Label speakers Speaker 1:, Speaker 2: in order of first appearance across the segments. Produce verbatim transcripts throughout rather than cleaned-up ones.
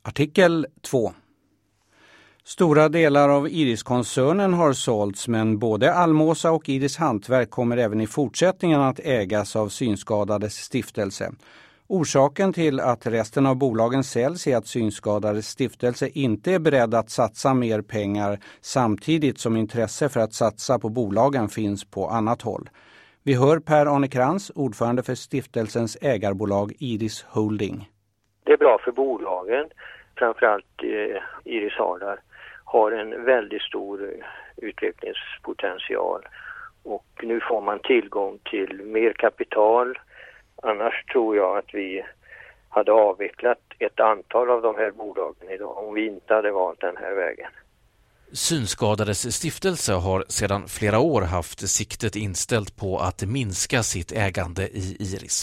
Speaker 1: Artikel två. Stora delar av Iris-koncernen har sålts, men både Almosa och Iris Hantverk kommer även i fortsättningen att ägas av Synskadades stiftelse. Orsaken till att resten av bolagen säljs är att Synskadades stiftelse inte är beredd att satsa mer pengar samtidigt som intresse för att satsa på bolagen finns på annat håll. Vi hör Per-Arne Krantz, ordförande för stiftelsens ägarbolag Iris Holding.
Speaker 2: Det är bra för bolagen, framförallt eh, Iris Hardar har en väldigt stor utvecklingspotential och nu får man tillgång till mer kapital. Annars tror jag att vi hade avvecklat ett antal av de här bolagen idag om vi inte hade valt den här vägen.
Speaker 3: Synskadades stiftelse har sedan flera år haft siktet inställt på att minska sitt ägande i Iris.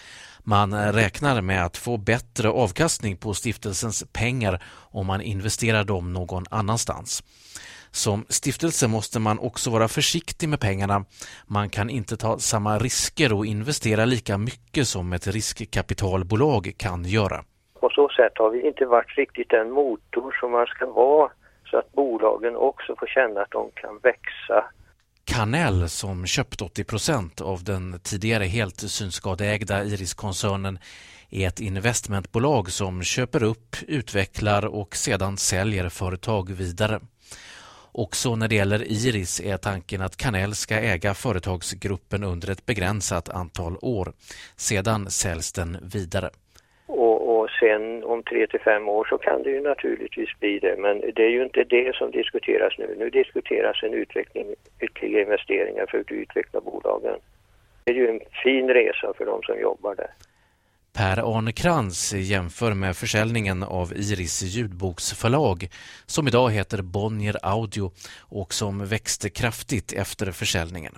Speaker 3: Man räknar med att få bättre avkastning på stiftelsens pengar om man investerar dem någon annanstans. Som stiftelse måste man också vara försiktig med pengarna. Man kan inte ta samma risker och investera lika mycket som ett riskkapitalbolag kan göra.
Speaker 2: På så sätt har vi inte varit riktigt den motor som man ska vara så att bolagen också får känna att de kan växa.
Speaker 3: Canel, som köpt åttio procent av den tidigare helt synskadeägda Iris-koncernen, är ett investmentbolag som köper upp, utvecklar och sedan säljer företag vidare. Också när det gäller Iris är tanken att Canel ska äga företagsgruppen under ett begränsat antal år. Sedan säljs den vidare.
Speaker 2: Och, och sen om tre till fem år så kan det ju naturligtvis bli det. Men det är ju inte det som diskuteras nu. Nu diskuteras en utveckling, ytterligare investeringar för att utveckla bolagen. Det är ju en fin resa för de som jobbar där.
Speaker 3: Per-Arne Krantz jämför med försäljningen av Iris ljudboksförlag som idag heter Bonnier Audio och som växte kraftigt efter försäljningen.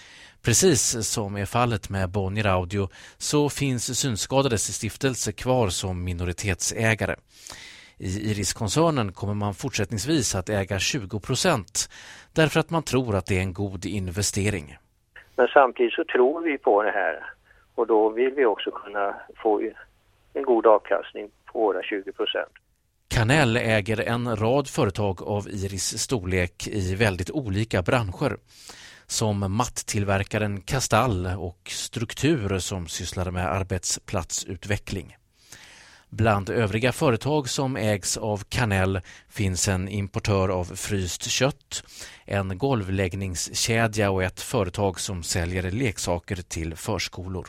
Speaker 3: Precis som är fallet med Bonnier Audio så finns Synskadades stiftelse kvar som minoritetsägare. I Iris-koncernen kommer man fortsättningsvis att äga tjugo procent därför att man tror att det är en god investering.
Speaker 2: Men samtidigt så tror vi på det här. Och då vill vi också kunna få en god avkastning på våra tjugo procent.
Speaker 3: Canel äger en rad företag av Iris storlek i väldigt olika branscher. Som mattillverkaren Castall och Struktur som sysslar med arbetsplatsutveckling. Bland övriga företag som ägs av Canel finns en importör av fryst kött, en golvläggningskedja och ett företag som säljer leksaker till förskolor.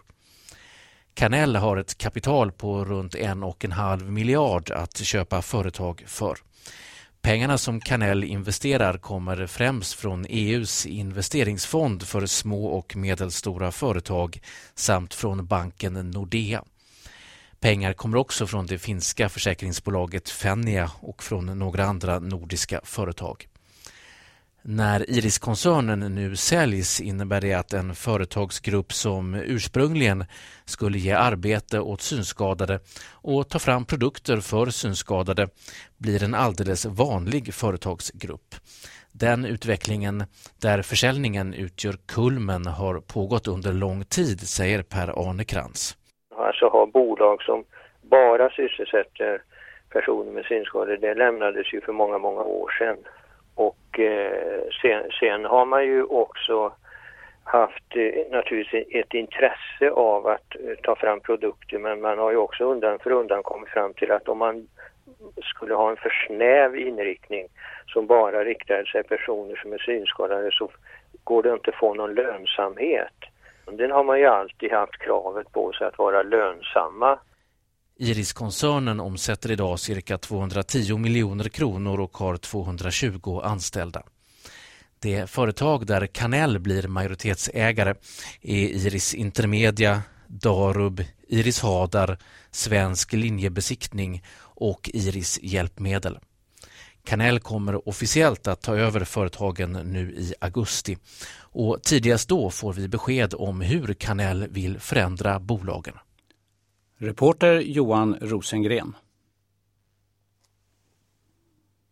Speaker 3: Canel har ett kapital på runt en och en halv miljard att köpa företag för. Pengarna som Canel investerar kommer främst från E U:s investeringsfond för små och medelstora företag samt från banken Nordea. Pengar kommer också från det finska försäkringsbolaget Fennia och från några andra nordiska företag. När Iris-koncernen nu säljs innebär det att en företagsgrupp som ursprungligen skulle ge arbete åt synskadade och ta fram produkter för synskadade blir en alldeles vanlig företagsgrupp. Den utvecklingen där försäljningen utgör kulmen har pågått under lång tid, säger Per-Arne Krantz.
Speaker 2: Alltså ha bolag som bara sysselsätter personer med synskador, det lämnades ju för många, många år sedan. Och eh, sen, sen har man ju också haft eh, naturligtvis ett intresse av att eh, ta fram produkter, men man har ju också undan för undan kommit fram till att om man skulle ha en för snäv inriktning som bara riktar sig personer som är synskadade så går det inte att få någon lönsamhet. Den har man ju alltid haft kravet på sig att vara lönsamma.
Speaker 3: Iris-koncernen omsätter idag cirka tvåhundratio miljoner kronor och har tvåhundratjugo anställda. Det företag där Canel blir majoritetsägare är Iris Intermedia, Darub, Iris Hardar, Svensk linjebesiktning och Iris Hjälpmedel. Canel kommer officiellt att ta över företagen nu i augusti och tidigast då får vi besked om hur Canel vill förändra bolagen.
Speaker 1: Reporter Johan Rosengren.